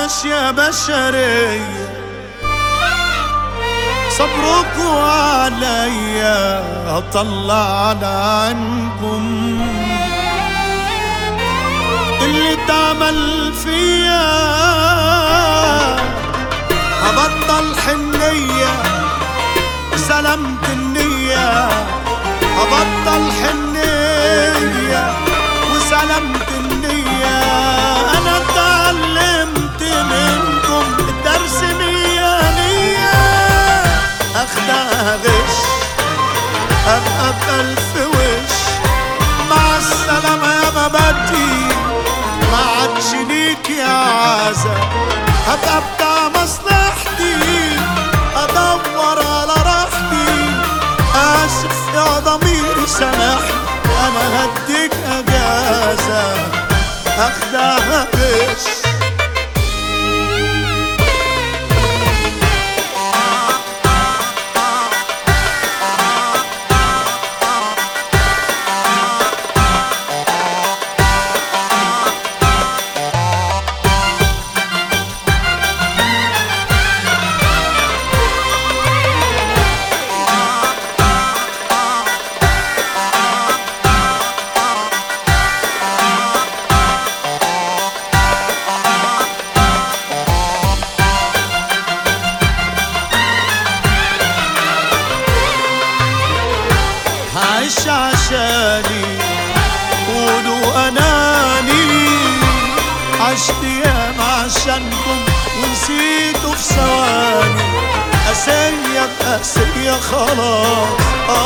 بلاش يا بشرية صبركوا عليا هطلع عنكم اللي اتعمل فيا. هبطل حنية سلامة النية، هبطل حنية وسلامة النية. أنا اتعلمت منكم الدرس مية مية، أخدها غش أبقى بألف وش. مع السلامة يا مبادئي ما عادش ليك يا عزا، هبقى بتاع مصلحتي أدور على راحتي. آسف يا ضميري سامحني أنا هديك أجازة أخدها غش. عايش عشاني قولوا أناني، عشت ياما عشانكم ونسيتوا في ثواني. قاسية بقاسية خلاص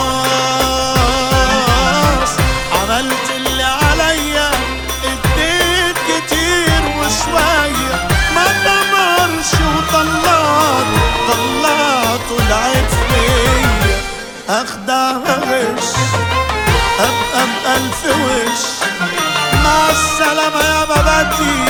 عملت اللي عليا، اديت كتير وشوية ما دمرش طلعت العيب فيا. أخدعها غش أبقى بألف وش. مع السلامة يا مبادئي